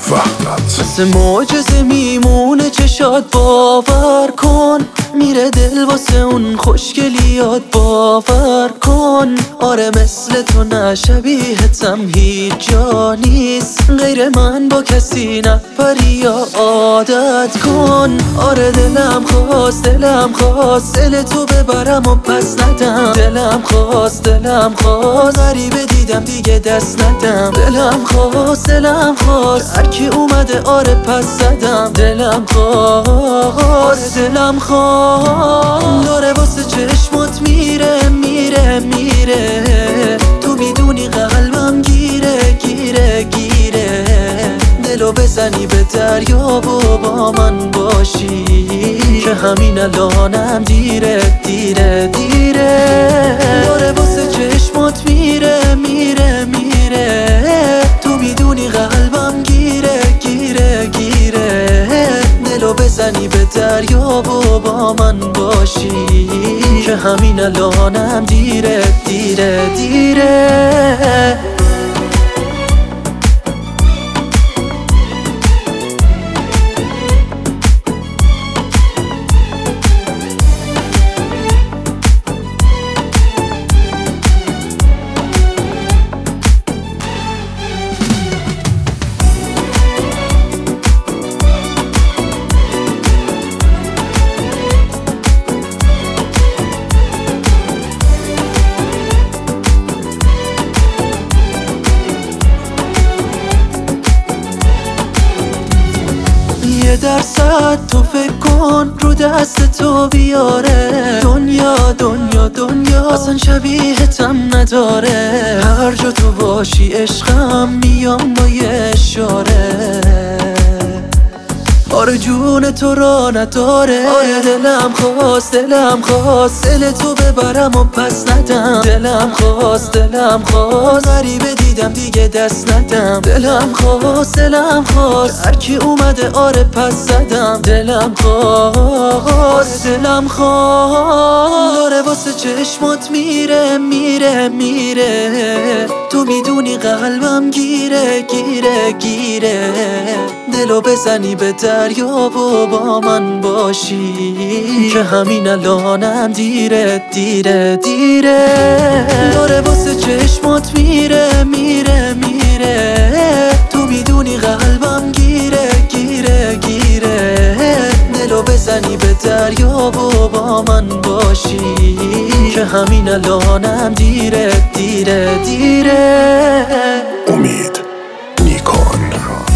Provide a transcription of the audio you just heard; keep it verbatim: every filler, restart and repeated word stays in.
وحدت مثل معجزه میمونه چشات، باور کن میره دل واسه اون خوشگلیات، باور کن. آره مثل تو نه شبیهتم هیچ جا نیست، غیر من با کسی نپری یا عادت کن. آره دلم خواست دلم خواست دل تو ببرم و پس ندم، دلم خواست دلم خواست غریبه دیدم دیگه دست ندم، دلم خواست دلم خواست هرکی اومده آره پس زدم، دلم خواست دلم خواست داره واسه چشمات میره میره میره، تو میدونی قلبم گیره گیره گیره، دلو بزنی به دریا و با من باشی که همین الانم دیره دیره دیره. داره واسه چشمات میره میره میره، تو میدونی قلبم گیره گیره گیره، دلو بزنی به دریا و با من باشی که همین الانم دیره دیره دیره. یه درصد تو فکر کن رو دست تو بیاره، دنیا دنیا دنیا اصلا شبیهتم نداره، هر جا تو باشی عشقم میام با یه اشاره، آره جون تو را نداره. آره دلم خواست دلم خواست دل تو ببرم و پس ندم، دلم خواست دلم خواست غریبه دیدم دیگه دست ندم، دلم خواست دلم خواست هرکی اومده آره پس زدم، دلم خواست دلم خواست داره واسه چشمات میره میره میره، تو میدونی قلبم گیره گیره گیره، دلو بزنی به دریا و با من باشی که همین الانم دیره دیره دیره. داره واسه چشمات میره میره میره، تو میدونی قلبم گیره گیره گیره، دلو بزنی به دریا و با من باشی که همین الانم دیره دیره دیره. امید نیکان.